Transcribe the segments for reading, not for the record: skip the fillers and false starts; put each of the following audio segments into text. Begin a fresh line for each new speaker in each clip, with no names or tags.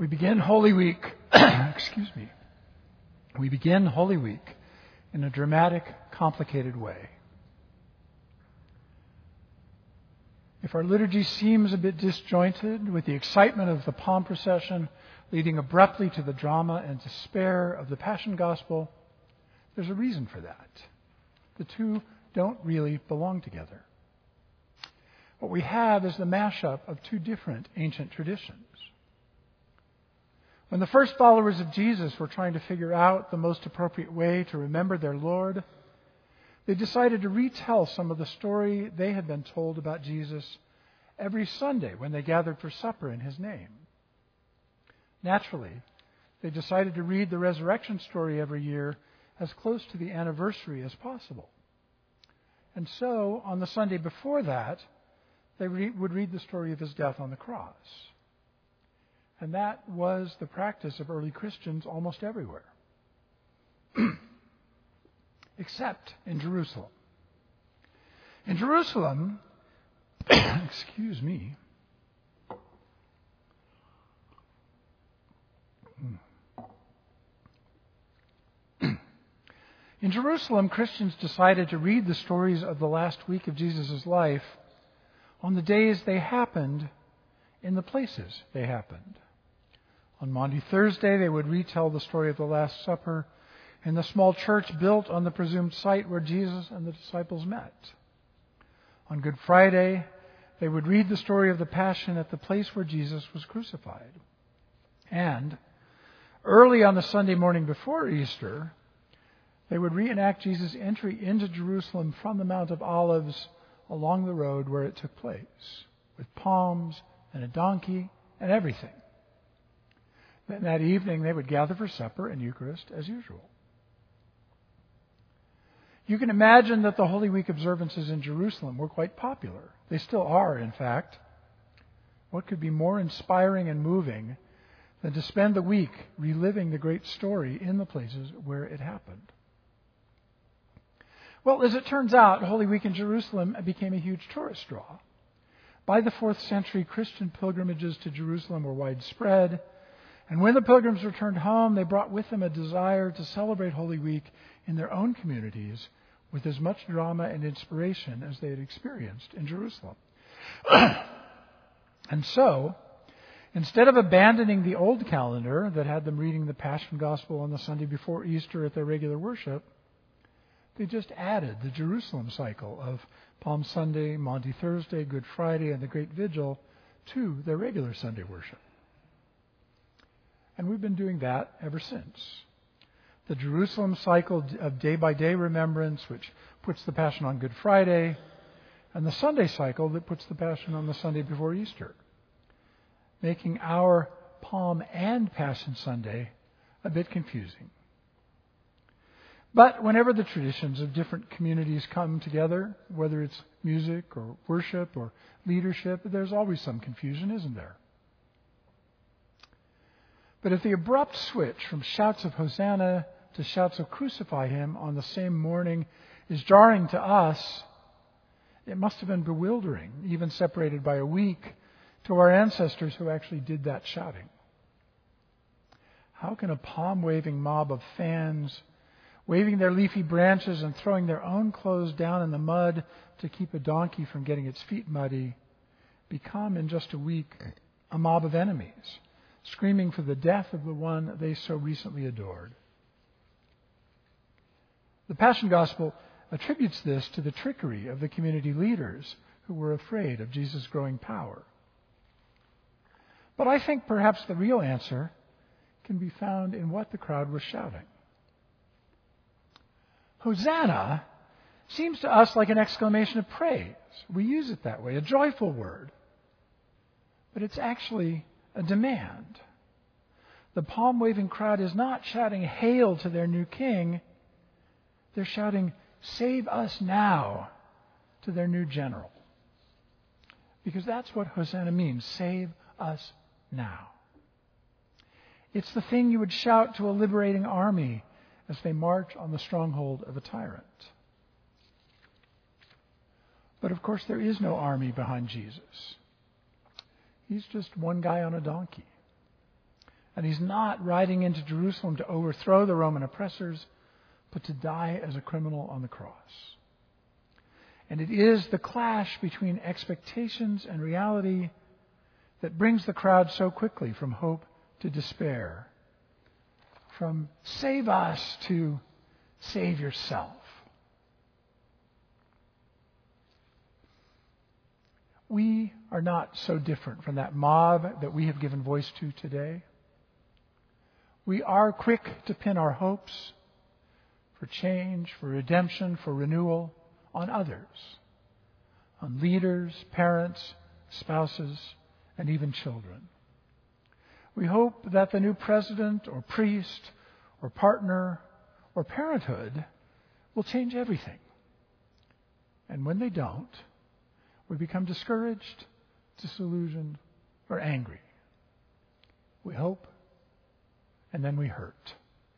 We begin Holy Week, excuse me. We begin Holy Week in a dramatic, complicated way. If our liturgy seems a bit disjointed, with the excitement of the Palm procession leading abruptly to the drama and despair of the Passion Gospel, there's a reason for that. The two don't really belong together. What we have is the mashup of two different ancient traditions. When the first followers of Jesus were trying to figure out the most appropriate way to remember their Lord, they decided to retell some of the story they had been told about Jesus every Sunday when they gathered for supper in His name. Naturally, they decided to read the resurrection story every year as close to the anniversary as possible. And so, on the Sunday before that, they would read the story of His death on the cross. And that was the practice of early Christians almost everywhere. Except in Jerusalem. In Jerusalem, excuse me, in Jerusalem, Christians decided to read the stories of the last week of Jesus' life on the days they happened in the places they happened. On Maundy Thursday, they would retell the story of the Last Supper in the small church built on the presumed site where Jesus and the disciples met. On Good Friday, they would read the story of the Passion at the place where Jesus was crucified. And early on the Sunday morning before Easter, they would reenact Jesus' entry into Jerusalem from the Mount of Olives along the road where it took place, with palms and a donkey and everything. Then that evening they would gather for supper and Eucharist as usual. You can imagine that the Holy Week observances in Jerusalem were quite popular. They still are, in fact. What could be more inspiring and moving than to spend the week reliving the great story in the places where it happened? Well, as it turns out, Holy Week in Jerusalem became a huge tourist draw. By the 4th century, Christian pilgrimages to Jerusalem were widespread. And when the pilgrims returned home, they brought with them a desire to celebrate Holy Week in their own communities with as much drama and inspiration as they had experienced in Jerusalem. And so, instead of abandoning the old calendar that had them reading the Passion Gospel on the Sunday before Easter at their regular worship, they just added the Jerusalem cycle of Palm Sunday, Maundy Thursday, Good Friday, and the Great Vigil to their regular Sunday worship. And we've been doing that ever since. The Jerusalem cycle of day-by-day remembrance, which puts the Passion on Good Friday, and the Sunday cycle that puts the Passion on the Sunday before Easter, making our Palm and Passion Sunday a bit confusing. But whenever the traditions of different communities come together, whether it's music or worship or leadership, there's always some confusion, isn't there? But if the abrupt switch from shouts of Hosanna to shouts of Crucify Him on the same morning is jarring to us, it must have been bewildering, even separated by a week, to our ancestors who actually did that shouting. How can a palm-waving mob of fans, waving their leafy branches and throwing their own clothes down in the mud to keep a donkey from getting its feet muddy, become in just a week a mob of enemies, screaming for the death of the one they so recently adored? The Passion Gospel attributes this to the trickery of the community leaders who were afraid of Jesus' growing power. But I think perhaps the real answer can be found in what the crowd was shouting. Hosanna seems to us like an exclamation of praise. We use it that way, a joyful word. But it's actually a demand. The palm-waving crowd is not shouting hail to their new king. They're shouting, save us now, to their new general. Because that's what Hosanna means, save us now. It's the thing you would shout to a liberating army as they march on the stronghold of a tyrant. But of course there is no army behind Jesus. He's just one guy on a donkey. And he's not riding into Jerusalem to overthrow the Roman oppressors, but to die as a criminal on the cross. And it is the clash between expectations and reality that brings the crowd so quickly from hope to despair, from save us to save yourself. We are not so different from that mob that we have given voice to today. We are quick to pin our hopes for change, for redemption, for renewal on others, on leaders, parents, spouses, and even children. We hope that the new president or priest or partner or parenthood will change everything. And when they don't, we become discouraged, disillusioned, or angry. We hope, and then we hurt.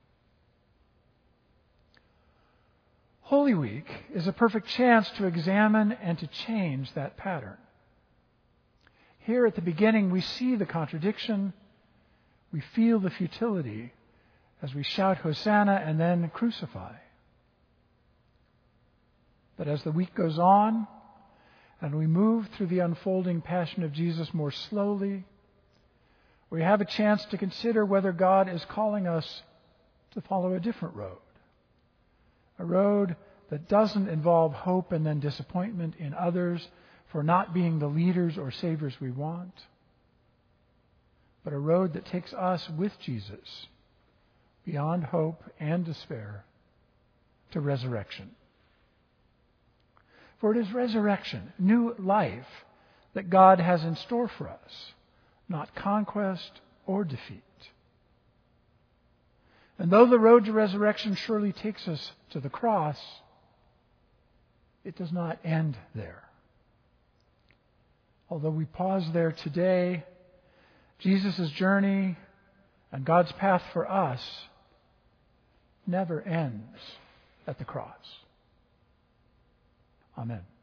Holy Week is a perfect chance to examine and to change that pattern. Here at the beginning, we see the contradiction. We feel the futility as we shout Hosanna and then crucify. But as the week goes on and we move through the unfolding passion of Jesus more slowly, we have a chance to consider whether God is calling us to follow a different road. A road that doesn't involve hope and then disappointment in others for not being the leaders or saviors we want, but a road that takes us with Jesus beyond hope and despair to resurrection. For it is resurrection, new life, that God has in store for us, not conquest or defeat. And though the road to resurrection surely takes us to the cross, it does not end there. Although we pause there today, Jesus' journey and God's path for us never ends at the cross. Amen.